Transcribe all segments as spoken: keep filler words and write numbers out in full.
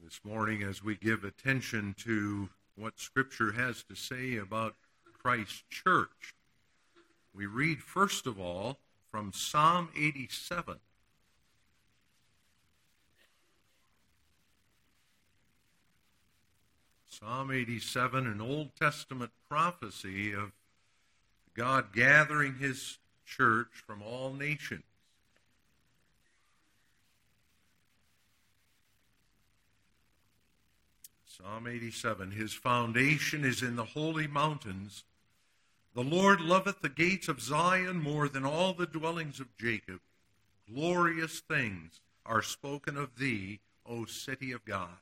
This morning, as we give attention to what Scripture has to say about Christ's church, we read first of all from Psalm eighty-seven. Psalm eighty-seven, an Old Testament prophecy of God gathering his church from all nations. Psalm eighty-seven, his foundation is in the holy mountains. The Lord loveth the gates of Zion more than all the dwellings of Jacob. Glorious things are spoken of thee, O city of God.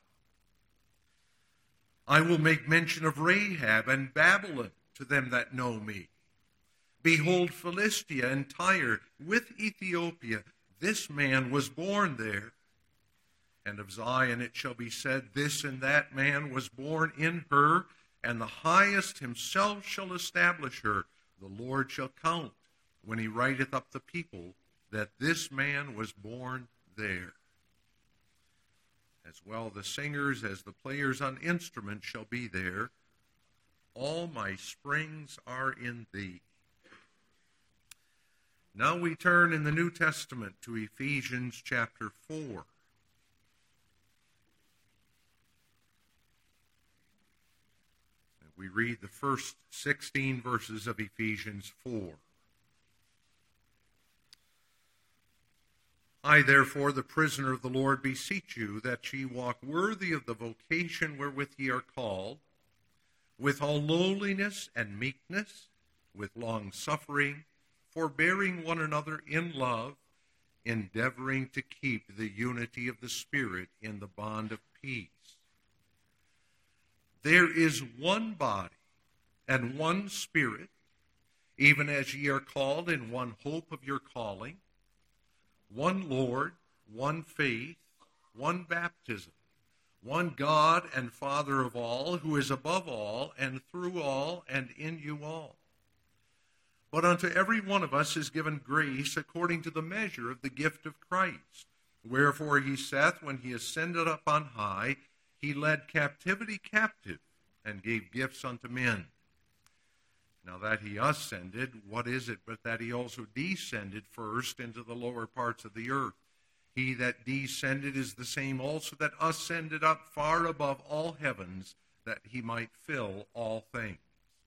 I will make mention of Rahab and Babylon to them that know me. Behold, Philistia and Tyre with Ethiopia, this man was born there. And of Zion it shall be said, this and that man was born in her, and the highest himself shall establish her. The Lord shall count, when he writeth up the people, that this man was born there. As well the singers as the players on instruments shall be there. All my springs are in thee. Now we turn in the New Testament to Ephesians chapter four. We read the first sixteen verses of Ephesians four. I, therefore, the prisoner of the Lord, beseech you that ye walk worthy of the vocation wherewith ye are called, with all lowliness and meekness, with long-suffering, forbearing one another in love, endeavoring to keep the unity of the Spirit in the bond of peace. There is one body and one Spirit, even as ye are called in one hope of your calling, one Lord, one faith, one baptism, one God and Father of all, who is above all, and through all, and in you all. But unto every one of us is given grace according to the measure of the gift of Christ. Wherefore he saith, when he ascended up on high, he led captivity captive, and gave gifts unto men. Now that he ascended, what is it but that he also descended first into the lower parts of the earth? He that descended is the same also that ascended up far above all heavens, that he might fill all things.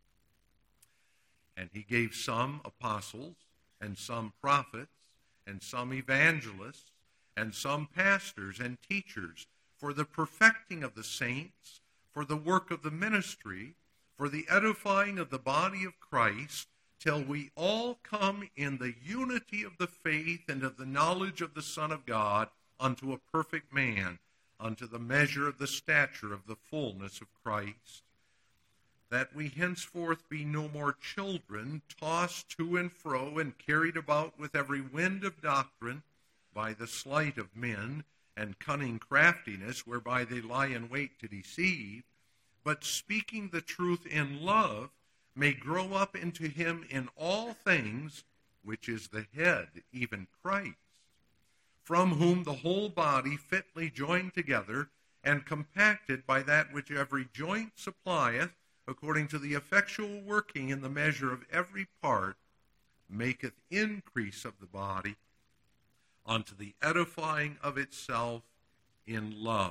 And he gave some apostles, and some prophets, and some evangelists, and some pastors and teachers, for the perfecting of the saints, for the work of the ministry, for the edifying of the body of Christ, till we all come in the unity of the faith and of the knowledge of the Son of God, unto a perfect man, unto the measure of the stature of the fullness of Christ, that we henceforth be no more children, tossed to and fro and carried about with every wind of doctrine, by the sleight of men, and cunning craftiness, whereby they lie in wait to deceive, but speaking the truth in love, may grow up into him in all things, which is the head, even Christ, from whom the whole body fitly joined together, and compacted by that which every joint supplieth, according to the effectual working in the measure of every part, maketh increase of the body, unto the edifying of itself in love.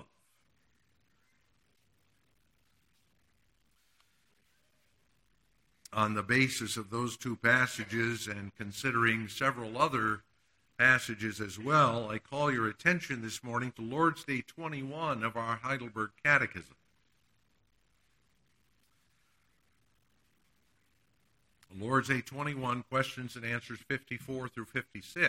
On the basis of those two passages, and considering several other passages as well, I call your attention this morning to Lord's Day twenty-one of our Heidelberg Catechism. Lord's Day twenty-one, questions and answers fifty-four through fifty-six.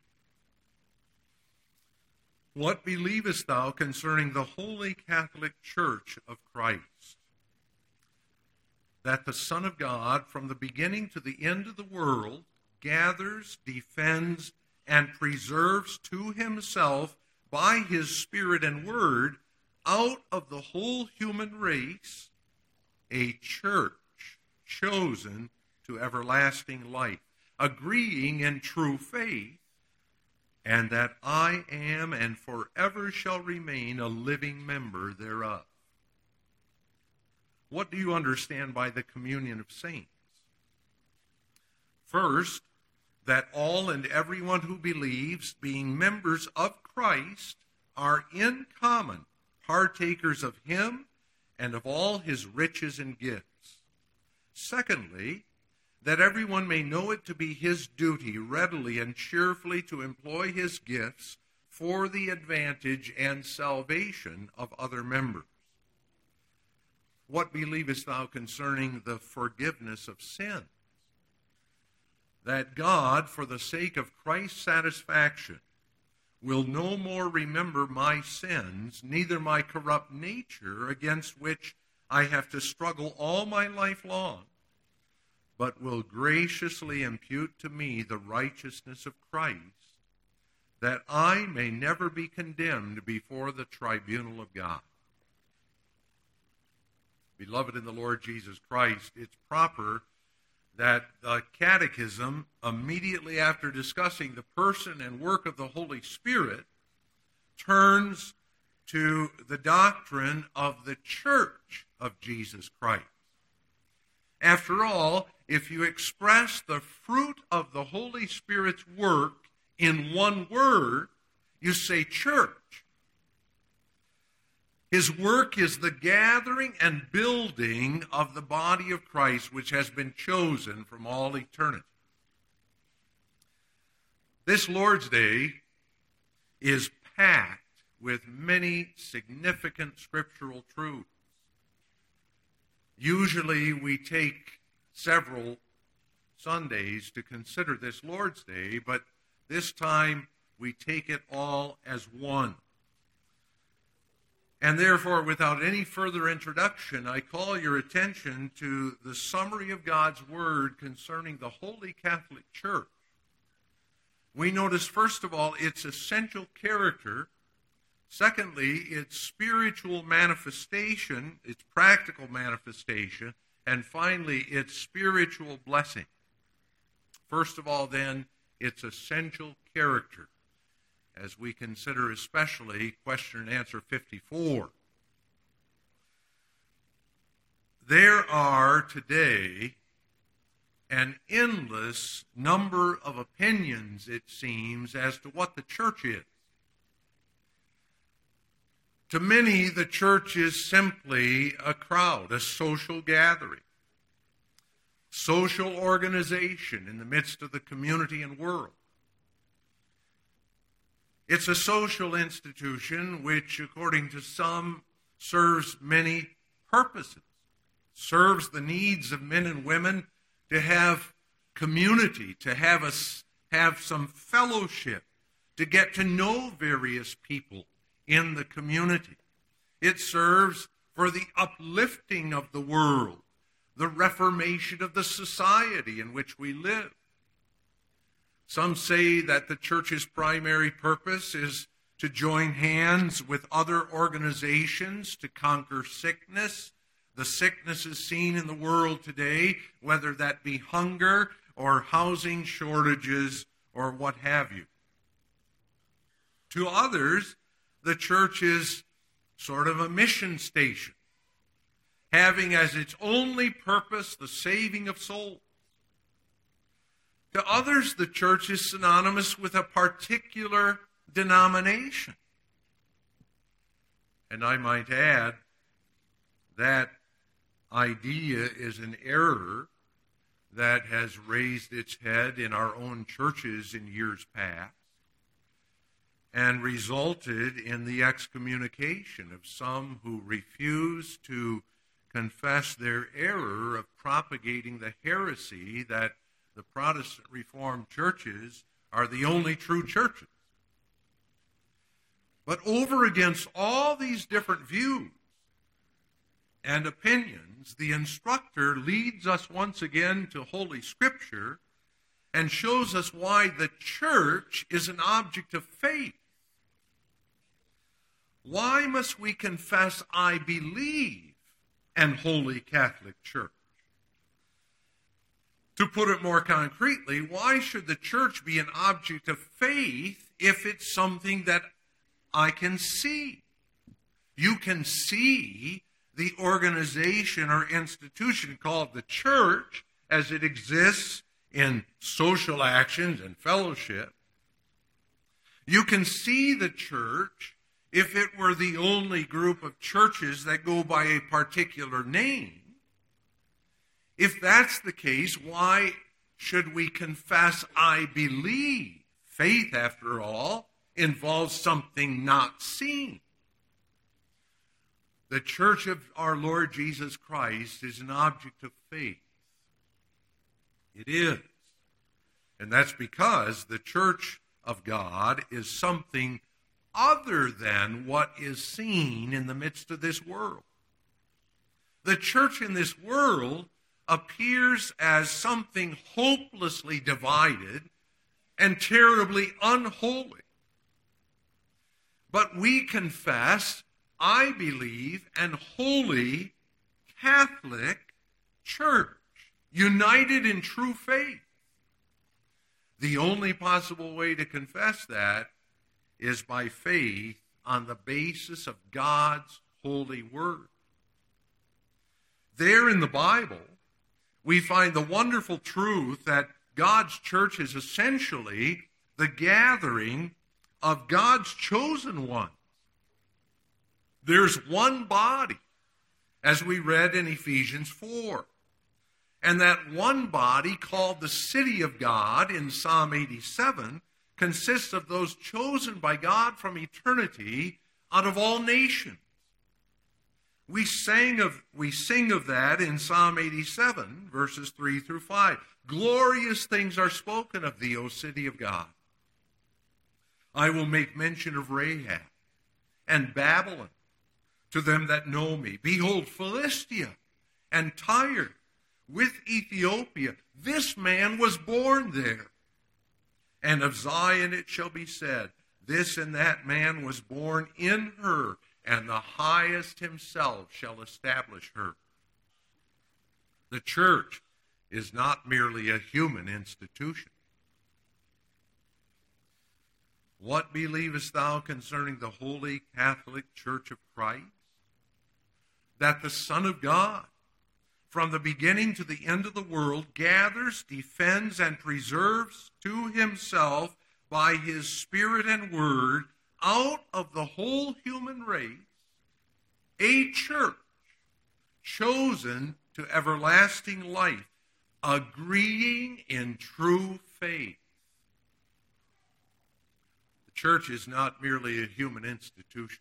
What believest thou concerning the Holy Catholic Church of Christ? That the Son of God, from the beginning to the end of the world, gathers, defends, and preserves to himself, by his Spirit and Word, out of the whole human race, a church chosen to everlasting life, agreeing in true faith, and that I am and forever shall remain a living member thereof. What do you understand by the communion of saints? First, that all and everyone who believes, being members of Christ, are in common partakers of him and of all his riches and gifts. Secondly, that everyone may know it to be his duty readily and cheerfully to employ his gifts for the advantage and salvation of other members. What believest thou concerning the forgiveness of sins? That God, for the sake of Christ's satisfaction, will no more remember my sins, neither my corrupt nature against which I have to struggle all my life long, but will graciously impute to me the righteousness of Christ, that I may never be condemned before the tribunal of God. Beloved in the Lord Jesus Christ, it's proper that the Catechism, immediately after discussing the person and work of the Holy Spirit, turns to the doctrine of the Church of Jesus Christ. After all, if you express the fruit of the Holy Spirit's work in one word, you say church. His work is the gathering and building of the body of Christ, which has been chosen from all eternity. This Lord's Day is packed with many significant scriptural truths. Usually we take several Sundays to consider this Lord's Day, but this time we take it all as one. And therefore, without any further introduction, I call your attention to the summary of God's Word concerning the Holy Catholic Church. We notice, first of all, its essential character. Secondly, its spiritual manifestation, its practical manifestation. And finally, its spiritual blessing. First of all, then, its essential character, as we consider especially question and answer fifty-four. There are today an endless number of opinions, it seems, as to what the church is. To many, the church is simply a crowd, a social gathering, social organization in the midst of the community and world. It's a social institution which, according to some, serves many purposes, serves the needs of men and women to have community, to have us have some fellowship, to get to know various people in the community. It serves for the uplifting of the world, the reformation of the society in which we live. Some say that the church's primary purpose is to join hands with other organizations to conquer sickness. The sicknesses seen in the world today, whether that be hunger or housing shortages or what have you. To others, the church is sort of a mission station, having as its only purpose the saving of souls. To others, the church is synonymous with a particular denomination. And I might add, that idea is an error that has raised its head in our own churches in years past and resulted in the excommunication of some who refuse to confess their error of propagating the heresy that the Protestant Reformed churches are the only true churches. But over against all these different views and opinions, the instructor leads us once again to Holy Scripture and shows us why the church is an object of faith. Why must we confess, I believe, an Holy Catholic Church? To put it more concretely, why should the church be an object of faith if it's something that I can see. You can see the organization or institution called the church as it exists in social actions and fellowship. You can see the church if it were the only group of churches that go by a particular name. If that's the case, why should we confess, I believe? Faith, after all, involves something not seen. The church of our Lord Jesus Christ is an object of faith. It is. And that's because the church of God is something other than what is seen in the midst of this world. The church in this world appears as something hopelessly divided and terribly unholy. But we confess, I believe, an holy Catholic church, united in true faith. The only possible way to confess that is by faith on the basis of God's holy word. There in the Bible, we find the wonderful truth that God's church is essentially the gathering of God's chosen ones. There's one body, as we read in Ephesians four. And that one body, called the city of God in Psalm eighty-seven, consists of those chosen by God from eternity out of all nations. We sang of we sing of that in Psalm eighty-seven, verses three through five. Glorious things are spoken of thee, O city of God. I will make mention of Rahab and Babylon to them that know me. Behold, Philistia and Tyre with Ethiopia. This man was born there. And of Zion it shall be said, this and that man was born in her, and the highest himself shall establish her. The church is not merely a human institution. What believest thou concerning the Holy Catholic Church of Christ? That the Son of God, from the beginning to the end of the world, gathers, defends, and preserves to himself by his Spirit and Word, out of the whole human race, a church chosen to everlasting life, agreeing in true faith. The church is not merely a human institution.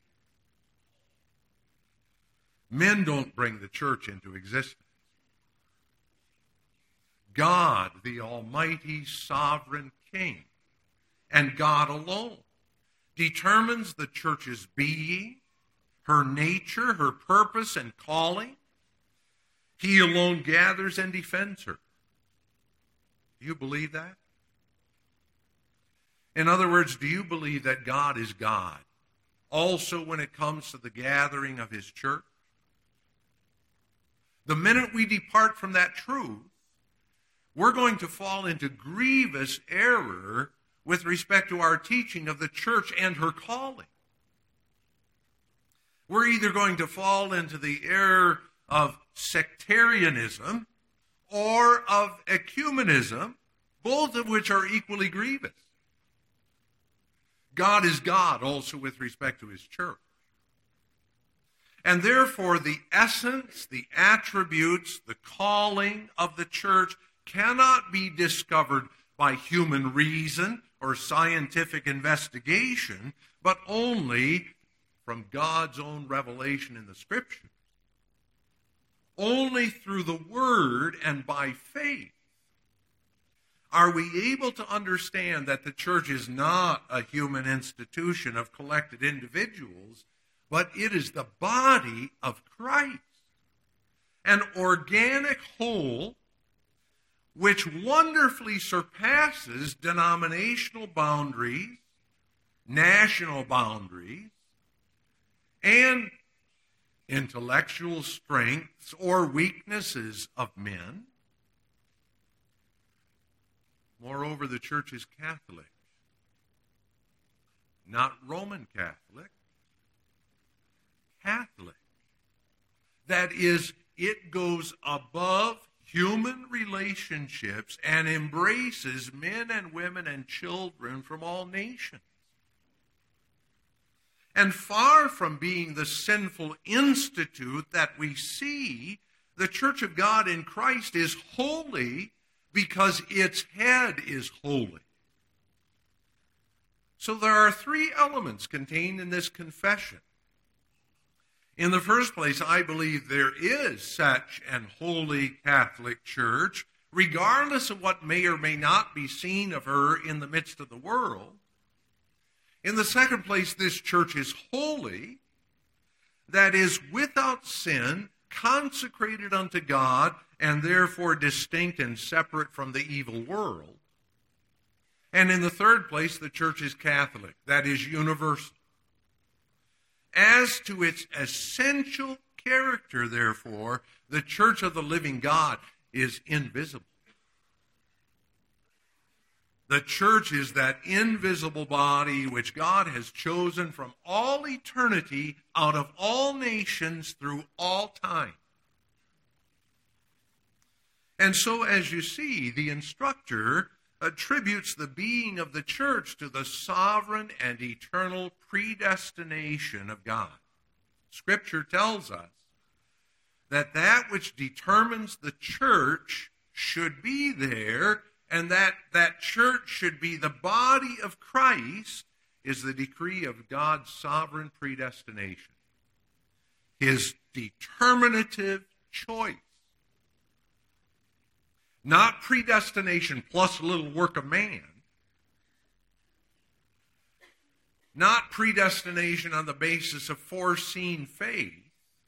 Men don't bring the church into existence. God, the Almighty Sovereign King, and God alone, determines the church's being, her nature, her purpose, and calling. He alone gathers and defends her. Do you believe that? In other words, do you believe that God is God, also when it comes to the gathering of his church? The minute we depart from that truth, we're going to fall into grievous error with respect to our teaching of the church and her calling. We're either going to fall into the error of sectarianism or of ecumenism, both of which are equally grievous. God is God also with respect to his church. And therefore, the essence, the attributes, the calling of the church cannot be discovered by human reason or scientific investigation, but only from God's own revelation in the Scriptures. Only through the Word and by faith are we able to understand that the church is not a human institution of collected individuals, but it is the body of Christ, an organic whole which wonderfully surpasses denominational boundaries, national boundaries, and intellectual strengths or weaknesses of men. Moreover, the church is Catholic. not Roman Catholic, Catholic. That is, it goes above human relationships and embraces men and women and children from all nations. And far from being the sinful institute that we see, the Church of God in Christ is holy because its head is holy. So there are three elements contained in this confession. In the first place, I believe there is such an holy Catholic Church, regardless of what may or may not be seen of her in the midst of the world. In the second place, this church is holy, that is without sin, consecrated unto God, and therefore distinct and separate from the evil world. And in the third place, the church is Catholic, that is universal. As to its essential character, therefore, the church of the living God is invisible. The church is that invisible body which God has chosen from all eternity, out of all nations, through all time. And so, as you see, the instructor attributes the being of the church to the sovereign and eternal predestination of God. Scripture tells us that that which determines the church should be there, and that that church should be the body of Christ, is the decree of God's sovereign predestination. His determinative choice. Not predestination plus a little work of man. Not predestination on the basis of foreseen faith.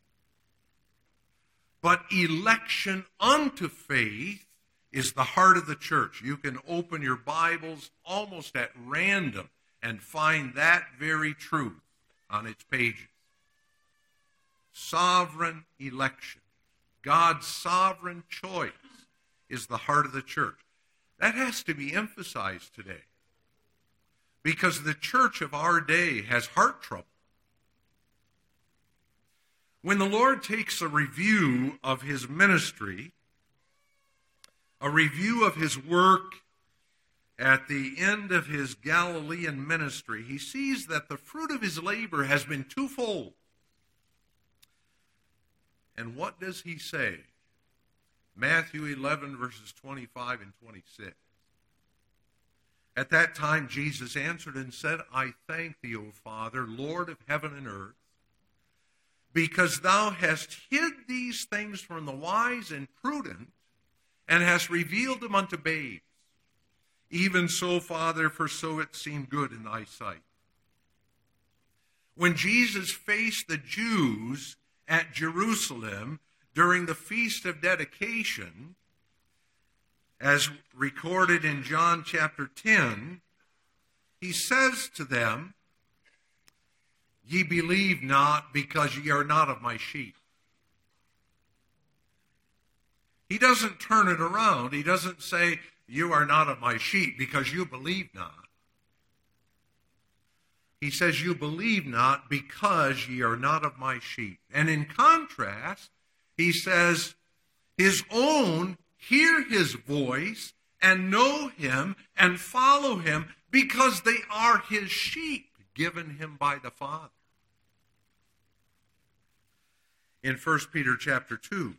But election unto faith is the heart of the church. You can open your Bibles almost at random and find that very truth on its pages. Sovereign election. God's sovereign choice is the heart of the church. That has to be emphasized today, because the church of our day has heart trouble. When the Lord takes a review of his ministry, a review of his work at the end of his Galilean ministry, he sees that the fruit of his labor has been twofold. And what does he say? Matthew eleven, verses twenty-five and twenty-six. At that time Jesus answered and said, I thank thee, O Father, Lord of heaven and earth, because thou hast hid these things from the wise and prudent, and hast revealed them unto babes. Even so, Father, for so it seemed good in thy sight. When Jesus faced the Jews at Jerusalem during the Feast of Dedication, as recorded in John chapter ten, he says to them, Ye believe not, because ye are not of my sheep. He doesn't turn it around. He doesn't say, you are not of my sheep because you believe not. He says, you believe not because ye are not of my sheep. And in contrast, he says, his own hear his voice and know him and follow him because they are his sheep, given him by the Father. In First Peter chapter two,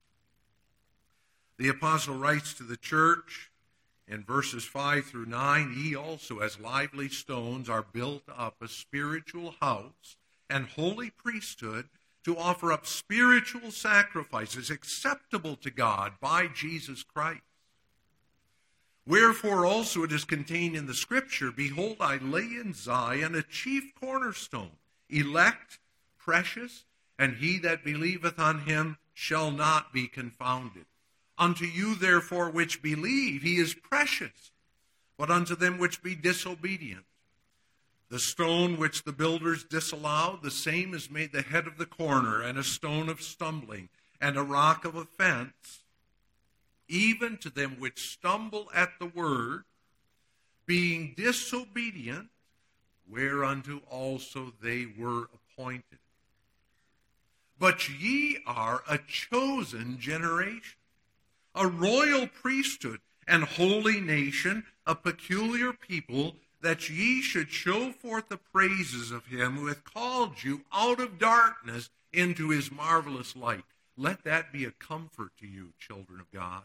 the apostle writes to the church in verses five through nine, Ye also as lively stones are built up a spiritual house and holy priesthood, to offer up spiritual sacrifices acceptable to God by Jesus Christ. Wherefore also it is contained in the Scripture, Behold, I lay in Zion a chief cornerstone, elect, precious, and he that believeth on him shall not be confounded. Unto you therefore which believe, he is precious, but unto them which be disobedient, the stone which the builders disallowed, the same is made the head of the corner, and a stone of stumbling, and a rock of offense, even to them which stumble at the word, being disobedient, whereunto also they were appointed. But ye are a chosen generation, a royal priesthood, and holy nation, a peculiar people, that ye should show forth the praises of him who hath called you out of darkness into his marvelous light. Let that be a comfort to you, children of God.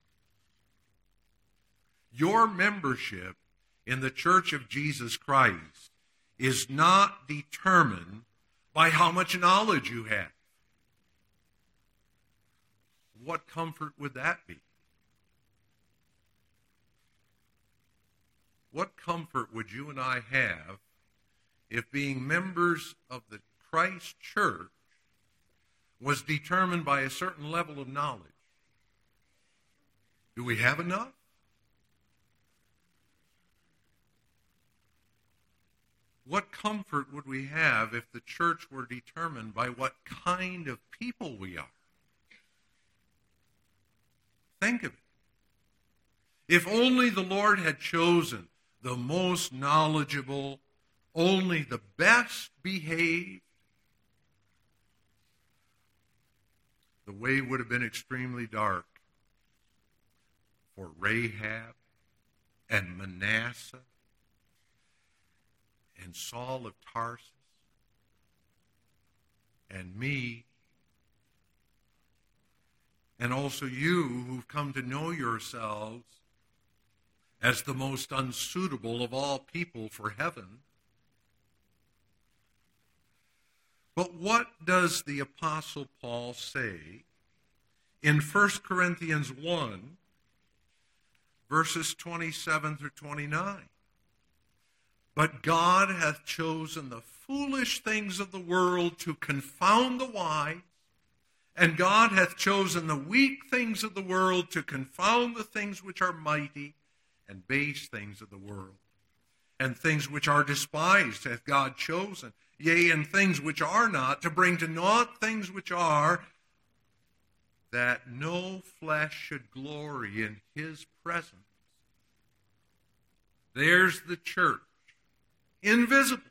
Your membership in the Church of Jesus Christ is not determined by how much knowledge you have. What comfort would that be? What comfort would you and I have if being members of the Christ Church was determined by a certain level of knowledge? Do we have enough? What comfort would we have if the church were determined by what kind of people we are? Think of it. If only the Lord had chosen the most knowledgeable, only the best behaved, the way would have been extremely dark for Rahab and Manasseh and Saul of Tarsus and me, and also you who've come to know yourselves as the most unsuitable of all people for heaven. But what does the Apostle Paul say in First Corinthians one, verses twenty-seven through twenty-nine? But God hath chosen the foolish things of the world to confound the wise, and God hath chosen the weak things of the world to confound the things which are mighty, and base things of the world. And things which are despised hath God chosen, yea, and things which are not, to bring to naught things which are, that no flesh should glory in his presence. There's the church, invisible.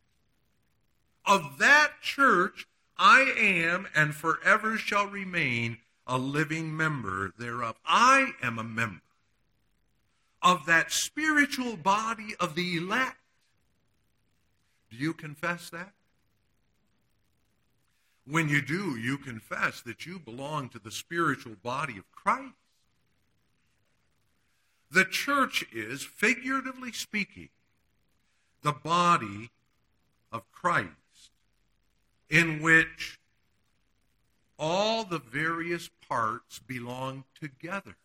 Of that church I am and forever shall remain a living member thereof. I am a member of that spiritual body of the elect. Do you confess that? When you do, you confess that you belong to the spiritual body of Christ. The church is, figuratively speaking, the body of Christ, in which all the various parts belong together.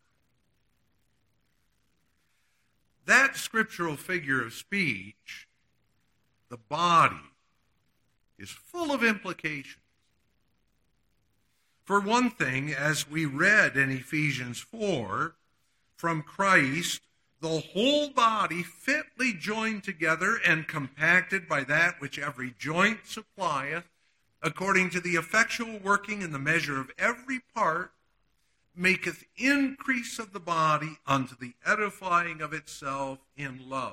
That scriptural figure of speech, the body, is full of implications. For one thing, as we read in Ephesians four, from Christ, the whole body fitly joined together and compacted by that which every joint supplieth, according to the effectual working in the measure of every part, maketh increase of the body unto the edifying of itself in love.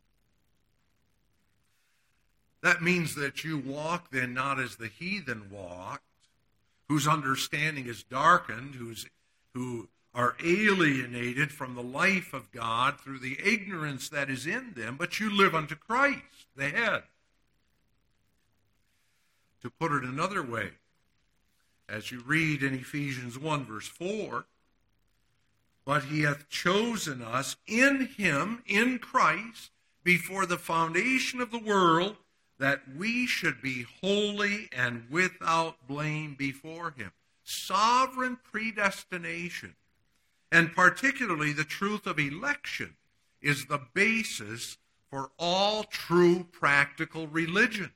That means that you walk then not as the heathen walked, whose understanding is darkened, who's, who are alienated from the life of God through the ignorance that is in them, but you live unto Christ, the head. To put it another way, as you read in Ephesians one, verse four, but he hath chosen us in him, in Christ, before the foundation of the world, that we should be holy and without blame before him. Sovereign predestination, and particularly the truth of election, is the basis for all true practical religion.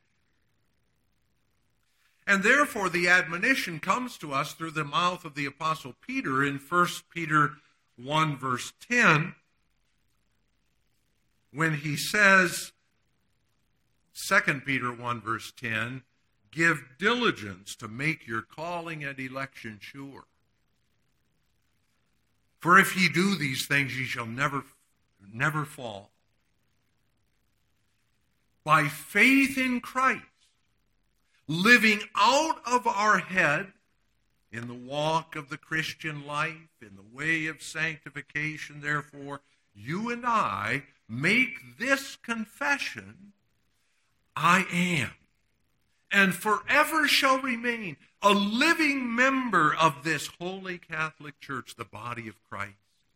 And therefore the admonition comes to us through the mouth of the Apostle Peter in First Peter one, verse ten, when he says, Second Peter one, verse ten, give diligence to make your calling and election sure. For if ye do these things, ye shall never, never fall. by faith in Christ, living out of our head in the walk of the Christian life, in the way of sanctification, therefore, you and I make this confession: I am, and forever shall remain, a living member of this holy Catholic Church, the body of Christ.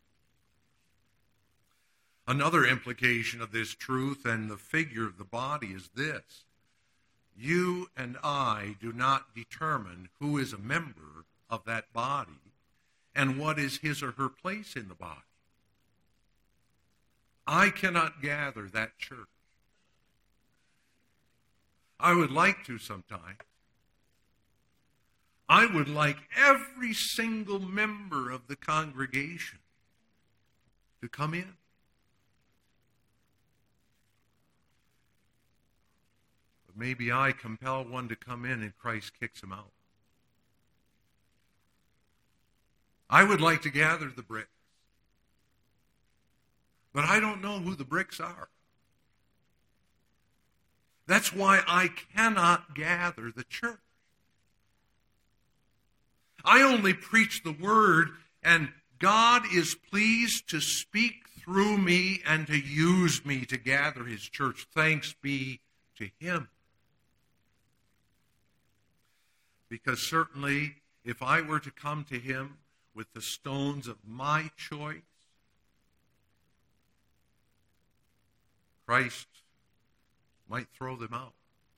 Another implication of this truth and the figure of the body is this: you and I do not determine who is a member of that body and what is his or her place in the body. I cannot gather that church. I would like to sometime. I would like every single member of the congregation to come in. But maybe I compel one to come in and Christ kicks him out. I would like to gather the bricks, but I don't know who the bricks are. That's why I cannot gather the church. I only preach the word, and God is pleased to speak through me and to use me to gather his church. Thanks be to him. Because certainly, if I were to come to him with the stones of my choice, Christ might throw them out,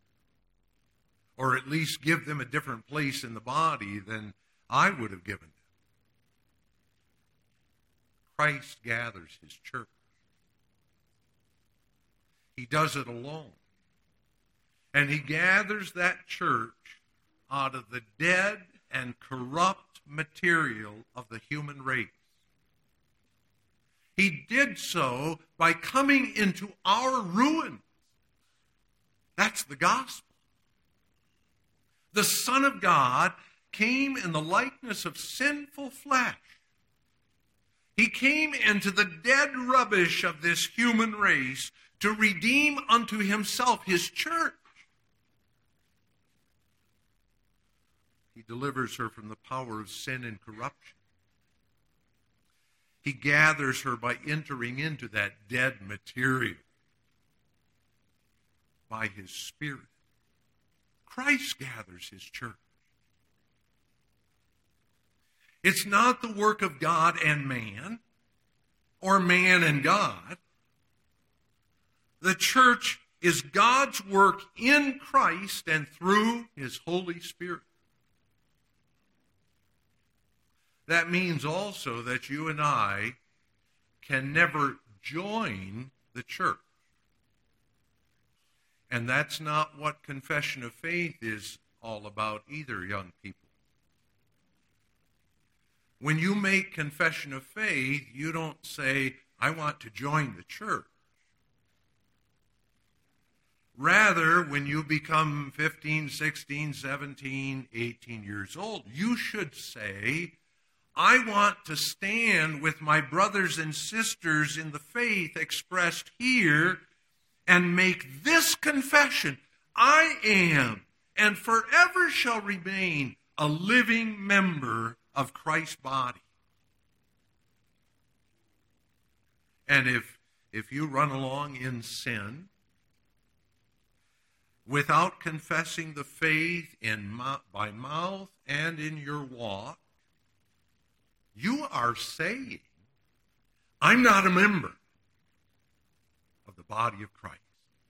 or at least give them a different place in the body than I would have given them. Christ gathers his church. He does it alone. And he gathers that church out of the dead and corrupt material of the human race. He did so by coming into our ruin. That's the gospel. The Son of God came in the likeness of sinful flesh. He came into the dead rubbish of this human race to redeem unto himself his church. He delivers her from the power of sin and corruption. He gathers her by entering into that dead material by his Spirit. Christ gathers his church. It's not the work of God and man, or man and God. The church is God's work in Christ and through his Holy Spirit. That means also that you and I can never join the church. And that's not what confession of faith is all about either, young people. When you make confession of faith, you don't say, I want to join the church. Rather, when you become fifteen, sixteen, seventeen, eighteen years old, you should say, I want to stand with my brothers and sisters in the faith expressed here and make this confession: I am and forever shall remain a living member of Christ's body. And if, if you run along in sin, without confessing the faith in by mouth and in your walk, you are saying, I'm not a member of the body of Christ.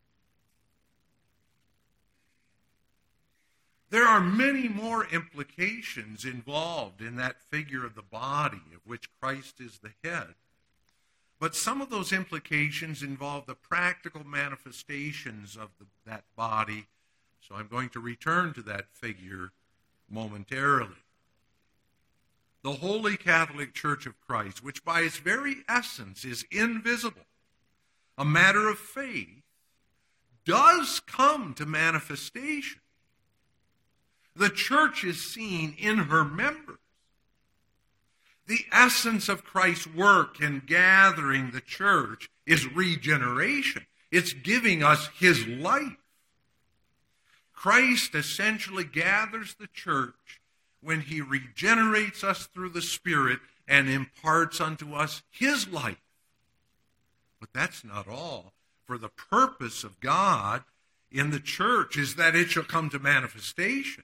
There are many more implications involved in that figure of the body of which Christ is the head. But some of those implications involve the practical manifestations of the, that body. So I'm going to return to that figure momentarily. The Holy Catholic Church of Christ, which by its very essence is invisible, a matter of faith, does come to manifestation. The church is seen in her members. The essence of Christ's work in gathering the church is regeneration. It's giving us his life. Christ essentially gathers the church when he regenerates us through the Spirit and imparts unto us his life. But that's not all. For the purpose of God in the church is that it shall come to manifestation.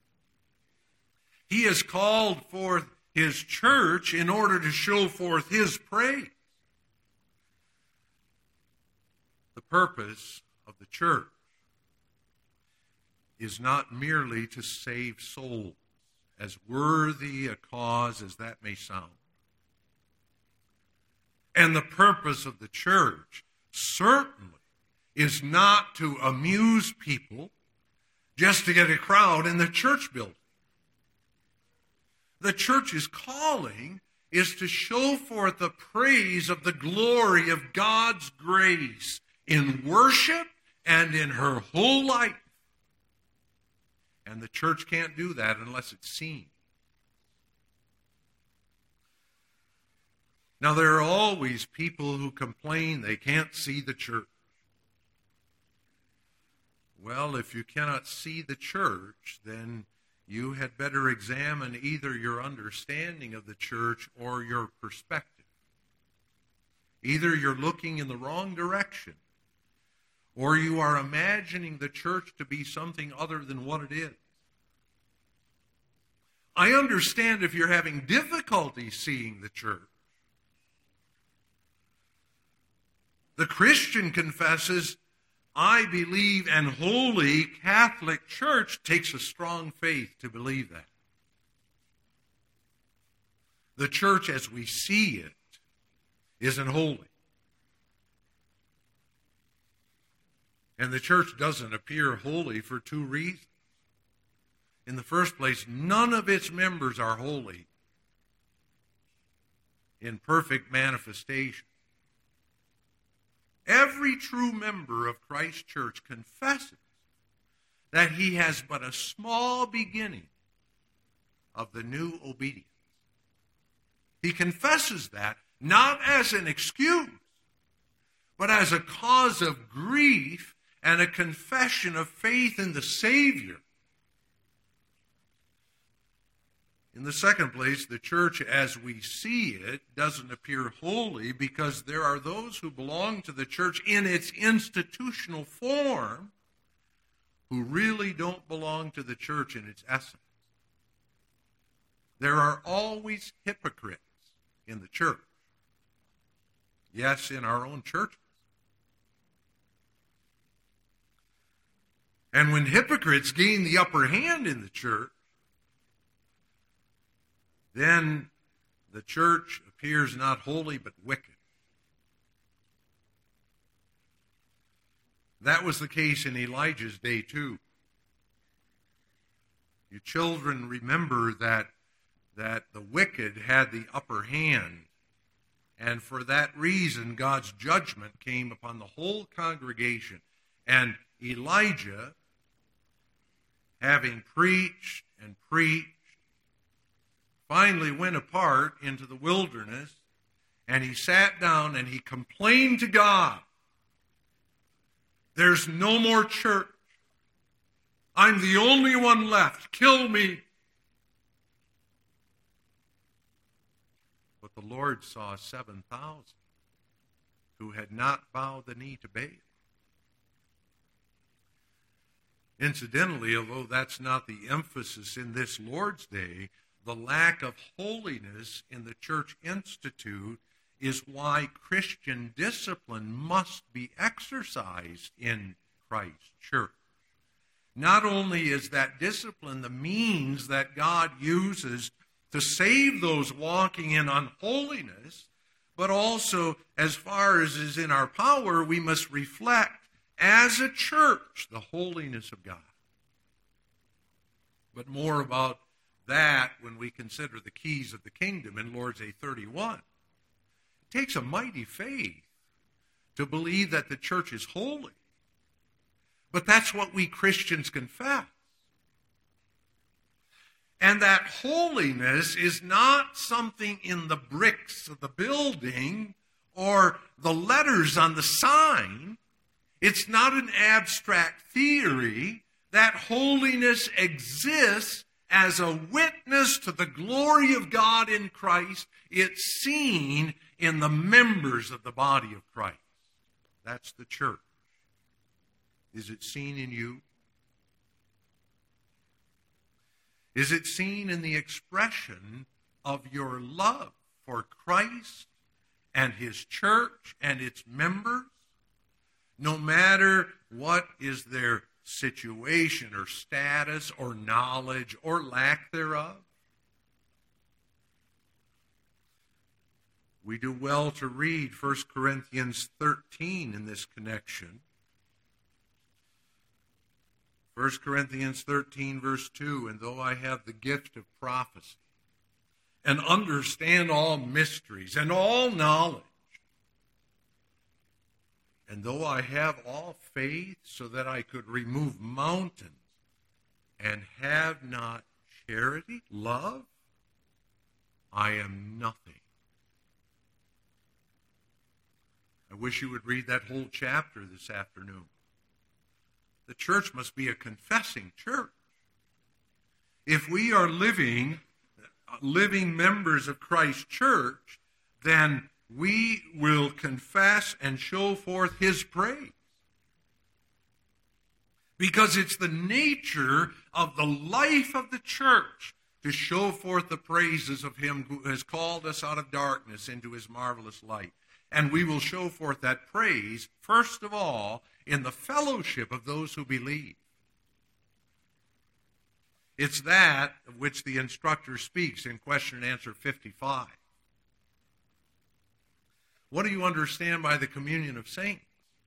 He has called forth his church in order to show forth his praise. The purpose of the church is not merely to save souls, as worthy a cause as that may sound. And the purpose of the church certainly is not to amuse people just to get a crowd in the church building. The church's calling is to show forth the praise of the glory of God's grace in worship and in her whole life. And the church can't do that unless it's seen. Now, there are always people who complain they can't see the church. Well, if you cannot see the church, then you had better examine either your understanding of the church or your perspective. Either you're looking in the wrong direction, or you are imagining the church to be something other than what it is. I understand if you're having difficulty seeing the church. The Christian confesses, I believe an holy Catholic Church. Takes a strong faith to believe that. The church as we see it isn't holy. And the church doesn't appear holy for two reasons. In the first place, none of its members are holy in perfect manifestation. Every true member of Christ's church confesses that he has but a small beginning of the new obedience. He confesses that not as an excuse, but as a cause of grief and a confession of faith in the Savior. In the second place, the church as we see it doesn't appear holy because there are those who belong to the church in its institutional form who really don't belong to the church in its essence. There are always hypocrites in the church. Yes, in our own churches. And when hypocrites gain the upper hand in the church, then the church appears not holy but wicked. That was the case in Elijah's day too. You children remember that, that the wicked had the upper hand. And for that reason, God's judgment came upon the whole congregation. And Elijah, having preached and preached, finally went apart into the wilderness, and he sat down and he complained to God. There's no more church. I'm the only one left. Kill me. But the Lord saw seven thousand who had not bowed the knee to Baal. Incidentally, although that's not the emphasis in this Lord's Day, the lack of holiness in the church institute is why Christian discipline must be exercised in Christ's church. Not only is that discipline the means that God uses to save those walking in unholiness, but also, as far as is in our power, we must reflect as a church the holiness of God. But more about that when we consider the keys of the kingdom in Lord's Day thirty-one. It takes a mighty faith to believe that the church is holy. But that's what we Christians confess. And that holiness is not something in the bricks of the building or the letters on the sign, It's not an abstract theory. That holiness exists as a witness to the glory of God in Christ. It's seen in the members of the body of Christ. That's the church. Is it seen in you? Is it seen in the expression of your love for Christ and His church and its members? No matter what is their situation or status or knowledge or lack thereof? We do well to read First Corinthians thirteen in this connection. First Corinthians thirteen, verse two, and though I have the gift of prophecy and understand all mysteries and all knowledge, and though I have all faith so that I could remove mountains and have not charity, love, I am nothing. I wish you would read that whole chapter this afternoon. The church must be a confessing church. If we are living, living members of Christ's church, then we will confess and show forth His praise. Because it's the nature of the life of the church to show forth the praises of Him who has called us out of darkness into His marvelous light. And we will show forth that praise, first of all, in the fellowship of those who believe. It's that of which the instructor speaks in question and answer fifty-five. What do you understand by the communion of saints?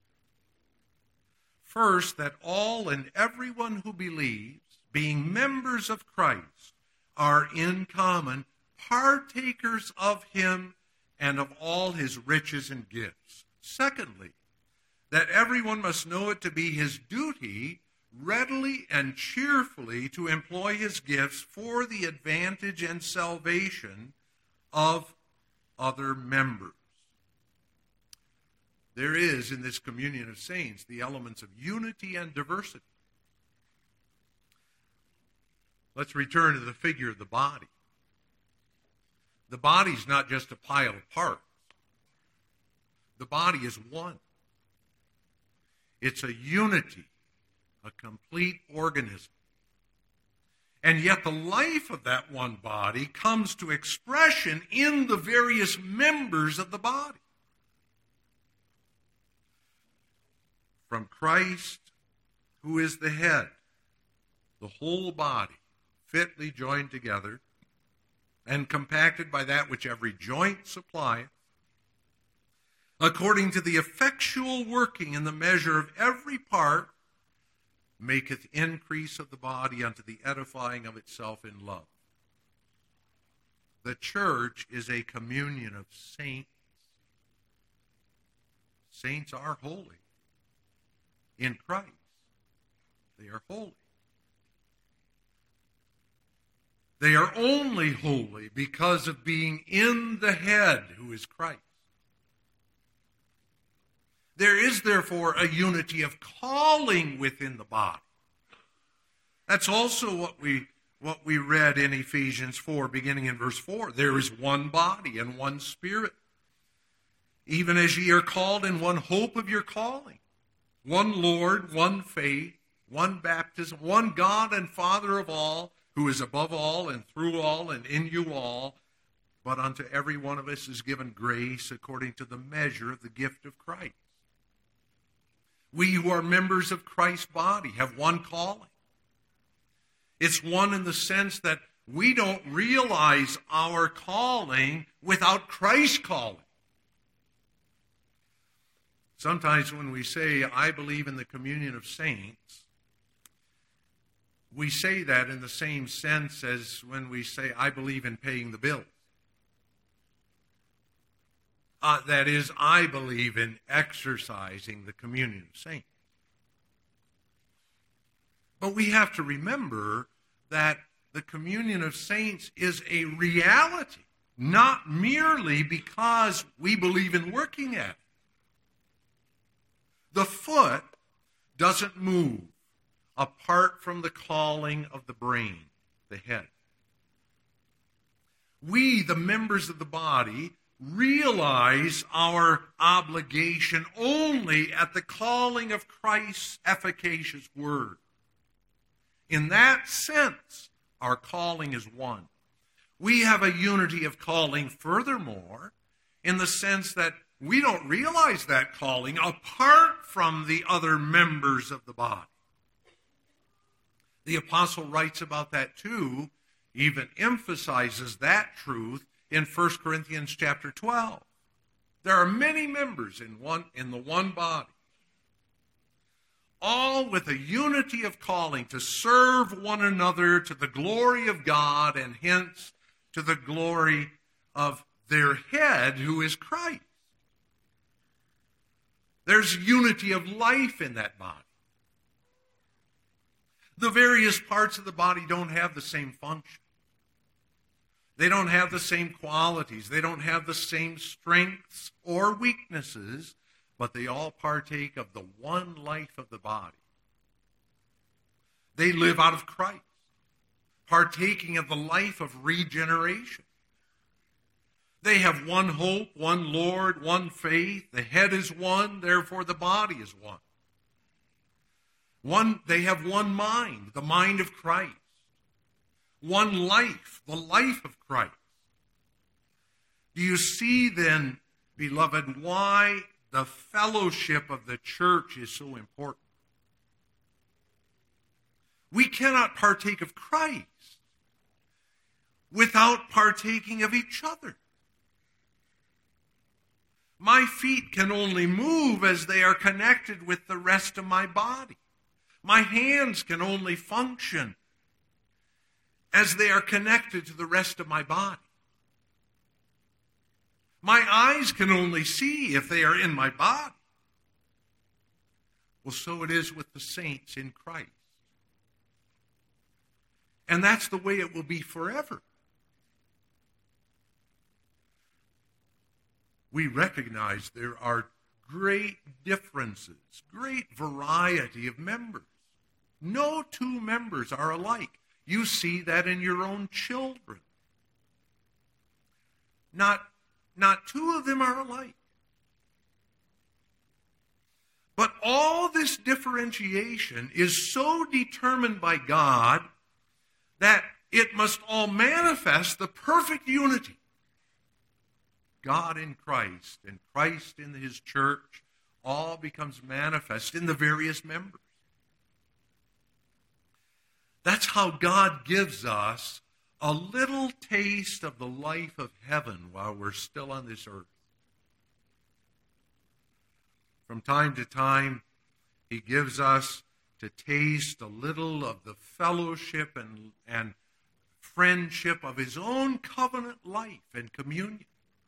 First, that all and everyone who believes, being members of Christ, are in common partakers of Him and of all His riches and gifts. Secondly, that everyone must know it to be his duty readily and cheerfully to employ his gifts for the advantage and salvation of other members. There is in this communion of saints the elements of unity and diversity. Let's return to the figure of the body. The body is not just a pile of parts. The body is one. It's a unity, a complete organism. And yet the life of that one body comes to expression in the various members of the body. From Christ, who is the head, the whole body, fitly joined together and compacted by that which every joint supplieth, according to the effectual working in the measure of every part, maketh increase of the body unto the edifying of itself in love. The church is a communion of saints. Saints are holy in Christ. They are holy. They are only holy because of being in the head, who is Christ. There is, therefore, a unity of calling within the body. That's also what we what we read in Ephesians four, beginning in verse four. There is one body and one Spirit, even as ye are called in one hope of your calling. One Lord, one faith, one baptism, one God and Father of all, who is above all and through all and in you all. But unto every one of us is given grace according to the measure of the gift of Christ. We who are members of Christ's body have one calling. It's one in the sense that we don't realize our calling without Christ's calling. Sometimes when we say, I believe in the communion of saints, we say that in the same sense as when we say, I believe in paying the bills. Uh, that is, I believe in exercising the communion of saints. But we have to remember that the communion of saints is a reality, not merely because we believe in working at it. The foot doesn't move apart from the calling of the brain, the head. We, the members of the body, realize our obligation only at the calling of Christ's efficacious word. In that sense, our calling is one. We have a unity of calling furthermore, in the sense that we don't realize that calling apart from the other members of the body. The apostle writes about that too, even emphasizes that truth in First Corinthians chapter twelve. There are many members in one in the one body, all with a unity of calling to serve one another to the glory of God and hence to the glory of their head, who is Christ. There's unity of life in that body. The various parts of the body don't have the same function. They don't have the same qualities. They don't have the same strengths or weaknesses, but they all partake of the one life of the body. They live out of Christ, partaking of the life of regeneration. They have one hope, one Lord, one faith. The head is one, therefore the body is one. One, they have one mind, the mind of Christ. One life, the life of Christ. Do you see then, beloved, why the fellowship of the church is so important? We cannot partake of Christ without partaking of each other. My feet can only move as they are connected with the rest of my body. My hands can only function as they are connected to the rest of my body. My eyes can only see if they are in my body. Well, so it is with the saints in Christ. And that's the way it will be forever. We recognize there are great differences, great variety of members. No two members are alike. You see that in your own children. Not, not two of them are alike. But all this differentiation is so determined by God that it must all manifest the perfect unity. God in Christ and Christ in his church all becomes manifest in the various members. That's how God gives us a little taste of the life of heaven while we're still on this earth. From time to time, he gives us to taste a little of the fellowship and, and friendship of his own covenant life and communion.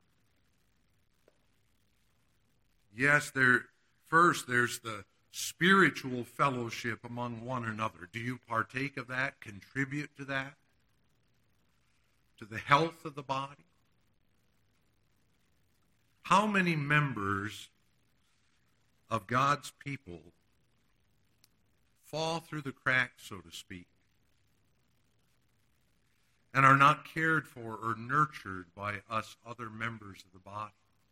Yes, there first there's the spiritual fellowship among one another. Do you partake of that? Contribute to that? To the health of the body? How many members of God's people fall through the cracks, so to speak, and are not cared for or nurtured by us other members of the body?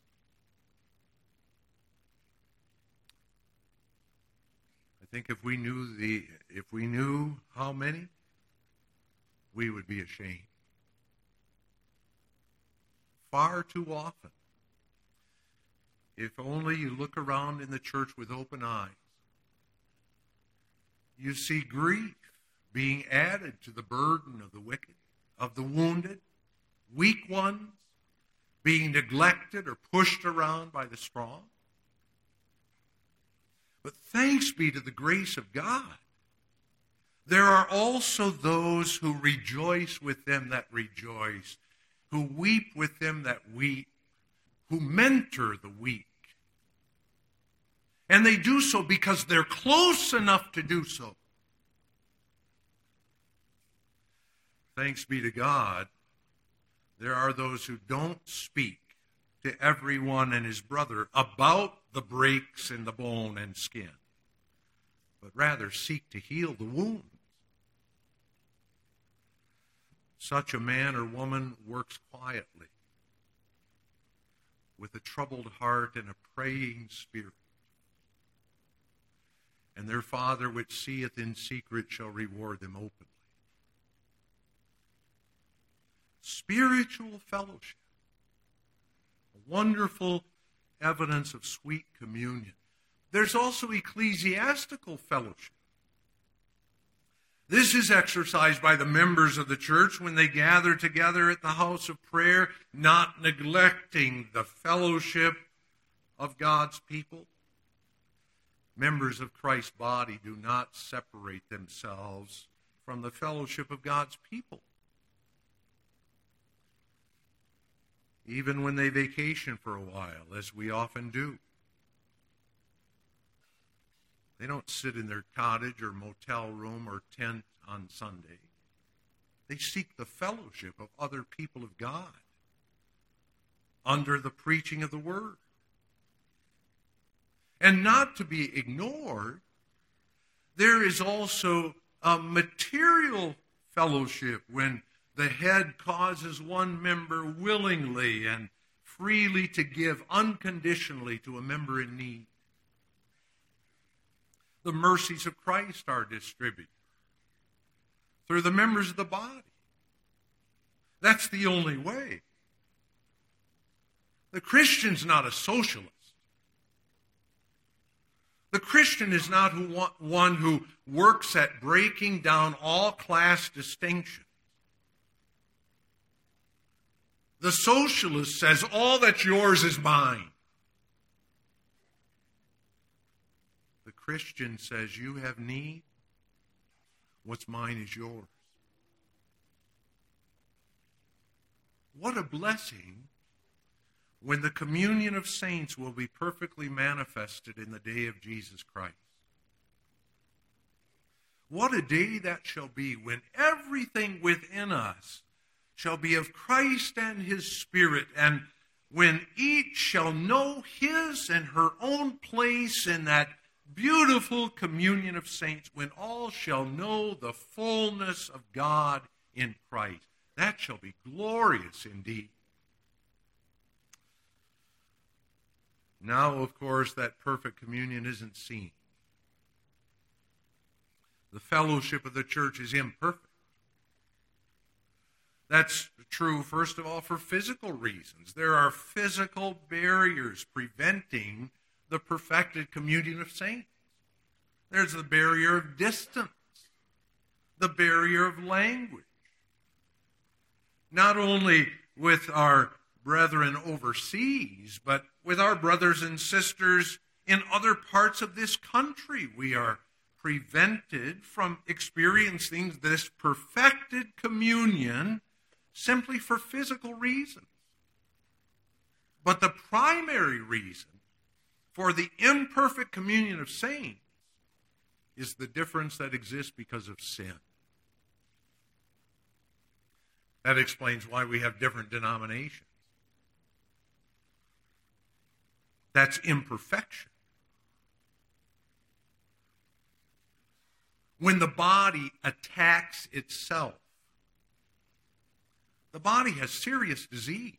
I think if we knew the if we knew how many, we would be ashamed. Far too often. If only you look around in the church with open eyes, you see grief being added to the burden of the wicked, of the wounded, weak ones, being neglected or pushed around by the strong. But thanks be to the grace of God, there are also those who rejoice with them that rejoice, who weep with them that weep, who mentor the weak. And they do so because they're close enough to do so. Thanks be to God, there are those who don't speak to everyone and his brother about the breaks in the bone and skin, but rather seek to heal the wound. Such a man or woman works quietly, with a troubled heart and a praying spirit. And their Father which seeth in secret shall reward them openly. Spiritual fellowship, a wonderful evidence of sweet communion. There's also ecclesiastical fellowship. This is exercised by the members of the church when they gather together at the house of prayer, not neglecting the fellowship of God's people. Members of Christ's body do not separate themselves from the fellowship of God's people. Even when they vacation for a while, as we often do. They don't sit in their cottage or motel room or tent on Sunday. They seek the fellowship of other people of God under the preaching of the Word. And not to be ignored, there is also a material fellowship when the head causes one member willingly and freely to give unconditionally to a member in need. The mercies of Christ are distributed through the members of the body. That's the only way. The Christian's not a socialist. The Christian is not who, one who works at breaking down all class distinctions. The socialist says, all that's yours is mine. The Christian says, you have need, what's mine is yours. What a blessing when the communion of saints will be perfectly manifested in the day of Jesus Christ. What a day that shall be when everything within us shall be of Christ and his Spirit, and when each shall know his and her own place in that beautiful communion of saints, when all shall know the fullness of God in Christ. That shall be glorious indeed. Now, of course, that perfect communion isn't seen. The fellowship of the church is imperfect. That's true, first of all, for physical reasons. There are physical barriers preventing the perfected communion of saints. There's the barrier of distance, the barrier of language. Not only with our brethren overseas, but with our brothers and sisters in other parts of this country, we are prevented from experiencing this perfected communion simply for physical reasons. But the primary reason for the imperfect communion of saints is the difference that exists because of sin. That explains why we have different denominations. That's imperfection. When the body attacks itself, the body has serious disease.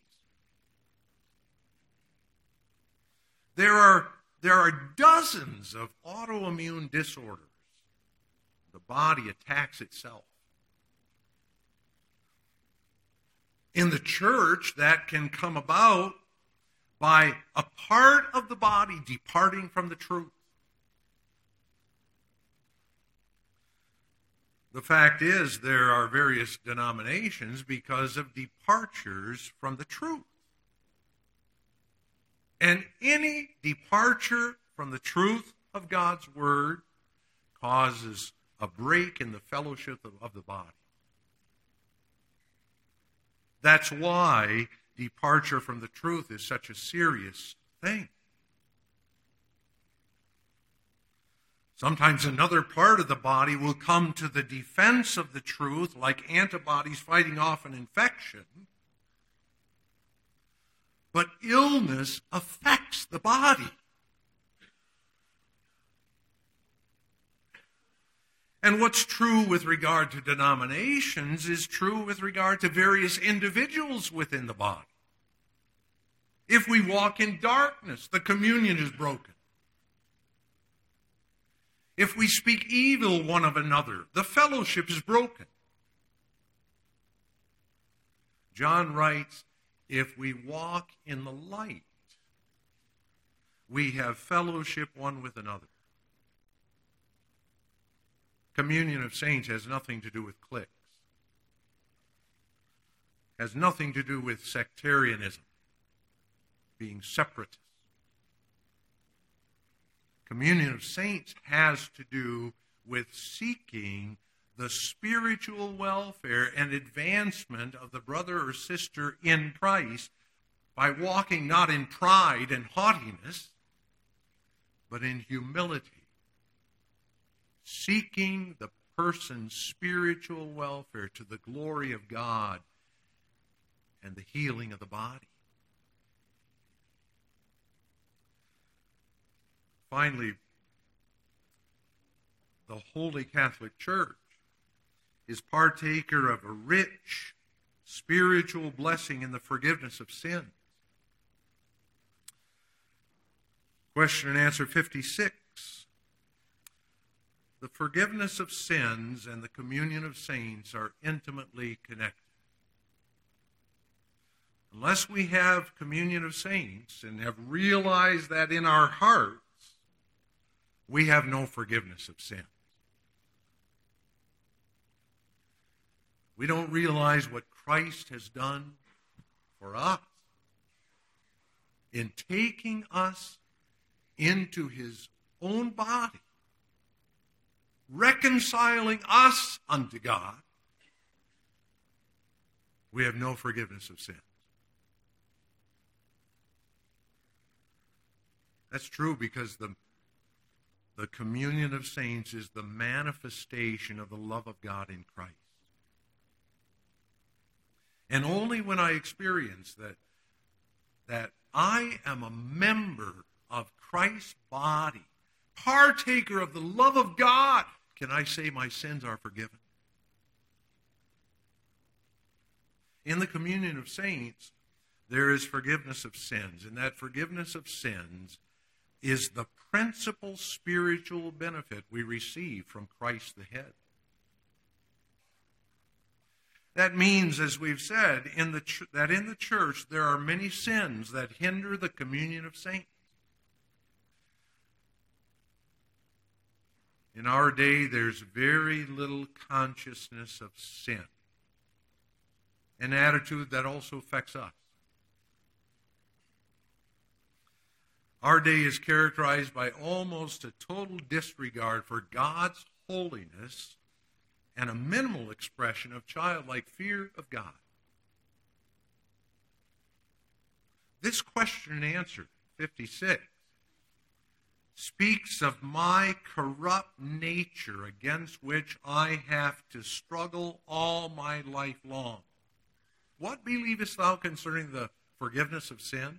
There are, there are dozens of autoimmune disorders. The body attacks itself. In the church, that can come about by a part of the body departing from the truth. The fact is, there are various denominations because of departures from the truth. And any departure from the truth of God's Word causes a break in the fellowship of, of the body. That's why departure from the truth is such a serious thing. Sometimes another part of the body will come to the defense of the truth, like antibodies fighting off an infection. but illness affects the body. And what's true with regard to denominations is true with regard to various individuals within the body. If we walk in darkness, the communion is broken. If we speak evil one of another, the fellowship is broken. John writes, if we walk in the light, we have fellowship one with another. Communion of saints has nothing to do with cliques. Has nothing to do with sectarianism, being separatist. Communion of saints has to do with seeking the spiritual welfare and advancement of the brother or sister in Christ by walking not in pride and haughtiness, but in humility. Seeking the person's spiritual welfare to the glory of God and the healing of the body. Finally, the Holy Catholic Church is partaker of a rich spiritual blessing in the forgiveness of sins. Question and answer fifty-six. The forgiveness of sins and the communion of saints are intimately connected. Unless we have communion of saints and have realized that in our hearts, we have no forgiveness of sins. We don't realize what Christ has done for us in taking us into his own body, reconciling us unto God. We have no forgiveness of sins. That's true because the, the communion of saints is the manifestation of the love of God in Christ. And only when I experience that, that I am a member of Christ's body, partaker of the love of God, can I say my sins are forgiven. In the communion of saints, there is forgiveness of sins, and that forgiveness of sins is the principal spiritual benefit we receive from Christ the head. That means, as we've said, in the ch- that in the church there are many sins that hinder the communion of saints. In our day, there's very little consciousness of sin, an attitude that also affects us. Our day is characterized by almost a total disregard for God's holiness and a minimal expression of childlike fear of God. This question and answer, fifty-six, speaks of my corrupt nature against which I have to struggle all my life long. What believest thou concerning the forgiveness of sin?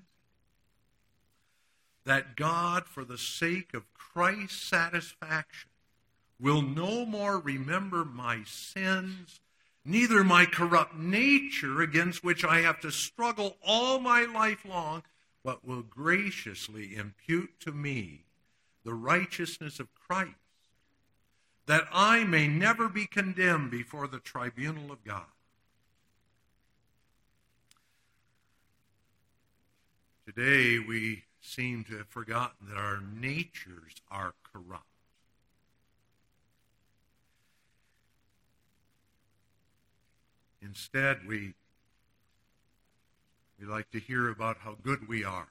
That God, for the sake of Christ's satisfaction, will no more remember my sins, neither my corrupt nature against which I have to struggle all my life long, but will graciously impute to me the righteousness of Christ, that I may never be condemned before the tribunal of God. Today we seem to have forgotten that our natures are corrupt. Instead, we, we like to hear about how good we are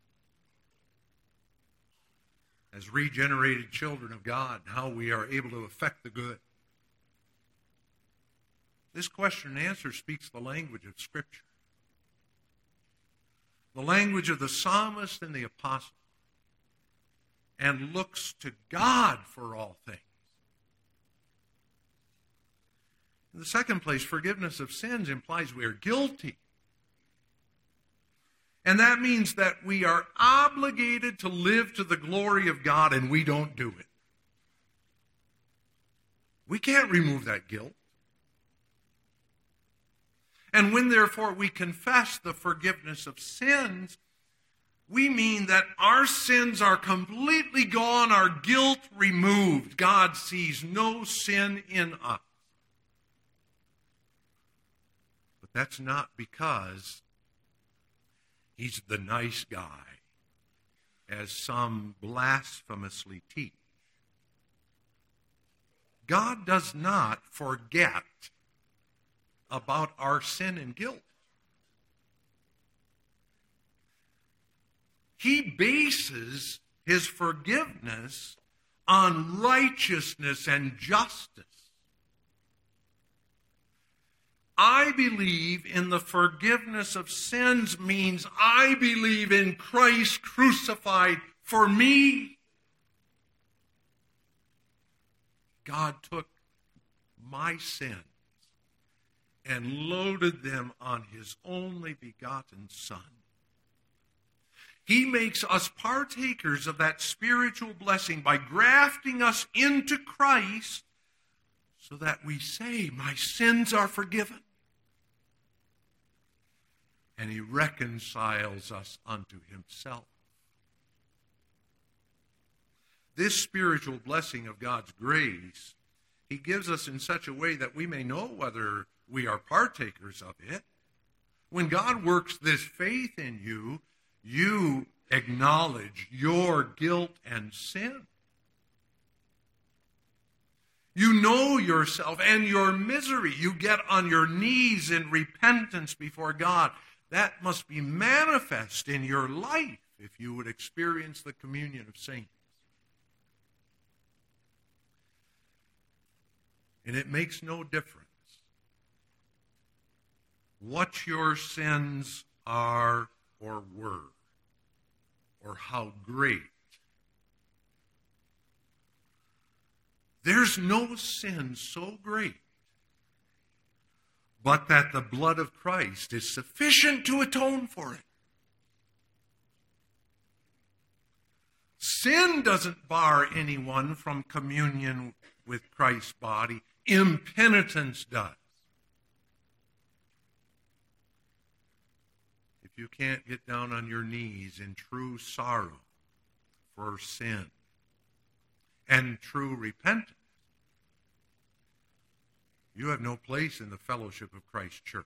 as regenerated children of God, how we are able to affect the good. This question and answer speaks the language of Scripture, the language of the psalmist and the apostle, and looks to God for all things. In the second place, forgiveness of sins implies we are guilty. And that means that we are obligated to live to the glory of God, and we don't do it. We can't remove that guilt. And when, therefore, we confess the forgiveness of sins, we mean that our sins are completely gone, our guilt removed. God sees no sin in us. But that's not because he's the nice guy, as some blasphemously teach. God does not forget about our sin and guilt. He bases his forgiveness on righteousness and justice. I believe in the forgiveness of sins means I believe in Christ crucified for me. God took my sins and loaded them on his only begotten Son. He makes us partakers of that spiritual blessing by grafting us into Christ so that we say, my sins are forgiven. And he reconciles us unto himself. This spiritual blessing of God's grace, he gives us in such a way that we may know whether we are partakers of it. When God works this faith in you, you acknowledge your guilt and sin. You know yourself and your misery. You get on your knees in repentance before God. That must be manifest in your life if you would experience the communion of saints. And it makes no difference what your sins are or were, or how great. There's no sin so great but that the blood of Christ is sufficient to atone for it. Sin doesn't bar anyone from communion with Christ's body. Impenitence does. If you can't get down on your knees in true sorrow for sin and true repentance, you have no place in the fellowship of Christ's church.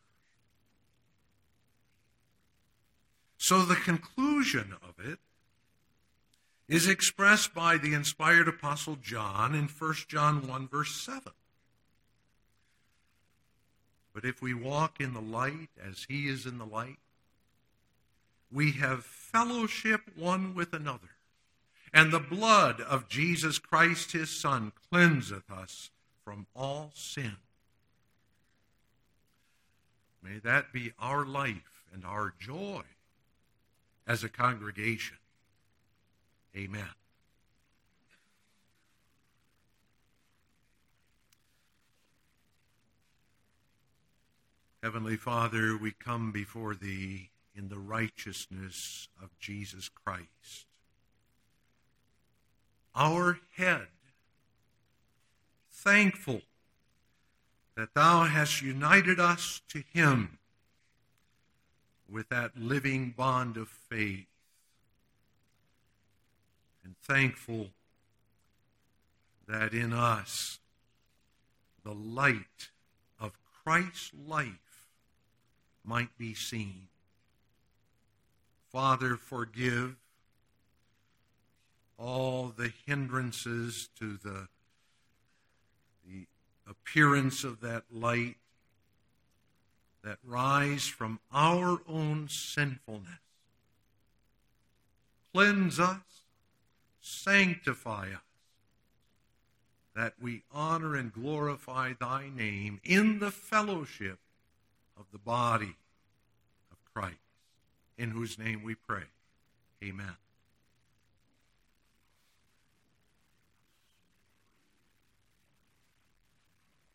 So the conclusion of it is expressed by the inspired Apostle John in First John one, verse seven. But if we walk in the light as he is in the light, we have fellowship one with another, and the blood of Jesus Christ his Son cleanseth us from all sin. May that be our life and our joy as a congregation. Amen. Heavenly Father, we come before thee in the righteousness of Jesus Christ, our head, thankful that thou hast united us to him with that living bond of faith, and thankful that in us the light of Christ's life might be seen. Father, forgive all the hindrances to the, the appearance of that light that rise from our own sinfulness. Cleanse us, sanctify us, that we honor and glorify thy name in the fellowship of the body of Christ, in whose name we pray. Amen.